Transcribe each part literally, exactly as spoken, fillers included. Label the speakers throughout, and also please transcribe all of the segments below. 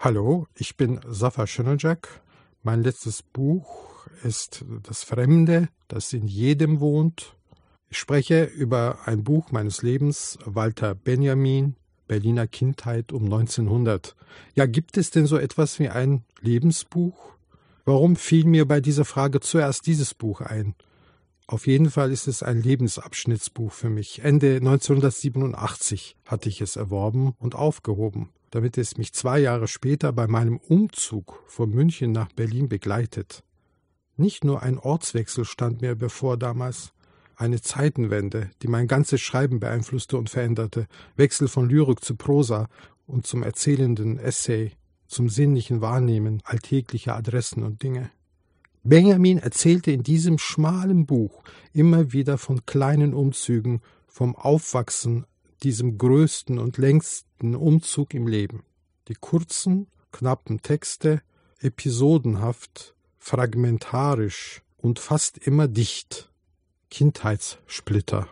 Speaker 1: Hallo, ich bin Zafer Scheneljack. Mein letztes Buch ist Das Fremde, das in jedem wohnt. Ich spreche über ein Buch meines Lebens, Walter Benjamin, Berliner Kindheit um neunzehnhundert. Ja, gibt es denn so etwas wie ein Lebensbuch? Warum fiel mir bei dieser Frage zuerst dieses Buch ein? Auf jeden Fall ist es ein Lebensabschnittsbuch für mich. Ende neunzehnhundertsiebenundachtzig hatte ich es erworben und aufgehoben, damit es mich zwei Jahre später bei meinem Umzug von München nach Berlin begleitet. Nicht nur ein Ortswechsel stand mir bevor damals, eine Zeitenwende, die mein ganzes Schreiben beeinflusste und veränderte, Wechsel von Lyrik zu Prosa und zum erzählenden Essay, zum sinnlichen Wahrnehmen alltäglicher Adressen und Dinge. Benjamin erzählte in diesem schmalen Buch immer wieder von kleinen Umzügen, vom Aufwachsen, diesem größten und längsten Umzug im Leben. Die kurzen, knappen Texte, episodenhaft, fragmentarisch und fast immer dicht. Kindheitssplitter.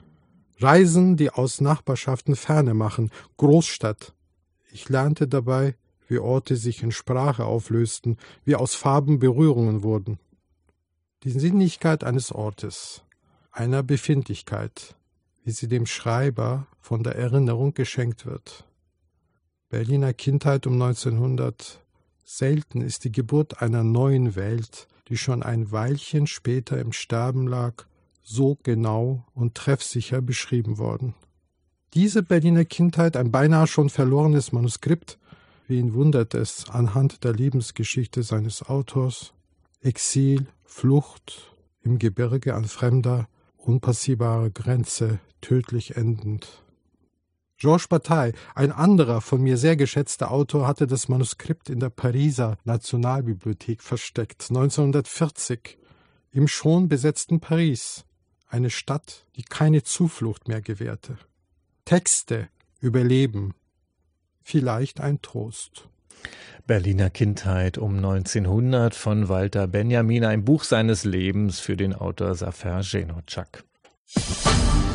Speaker 1: Reisen, die aus Nachbarschaften Ferne machen, Großstadt. Ich lernte dabei, wie Orte sich in Sprache auflösten, wie aus Farben Berührungen wurden. Die Sinnlichkeit eines Ortes, einer Befindlichkeit, wie sie dem Schreiber von der Erinnerung geschenkt wird. Berliner Kindheit um neunzehnhundert. Selten ist die Geburt einer neuen Welt, die schon ein Weilchen später im Sterben lag, so genau und treffsicher beschrieben worden. Diese Berliner Kindheit, ein beinahe schon verlorenes Manuskript, wen wundert es anhand der Lebensgeschichte seines Autors? Exil, Flucht, im Gebirge an fremder, unpassierbarer Grenze, tödlich endend. Georges Bataille, ein anderer von mir sehr geschätzter Autor, hatte das Manuskript in der Pariser Nationalbibliothek versteckt, neunzehnhundertvierzig, im schon besetzten Paris, eine Stadt, die keine Zuflucht mehr gewährte. Texte über Leben, vielleicht ein Trost.
Speaker 2: Berliner Kindheit um neunzehnhundert von Walter Benjamin, ein Buch seines Lebens für den Autor Zafer Scheneljack.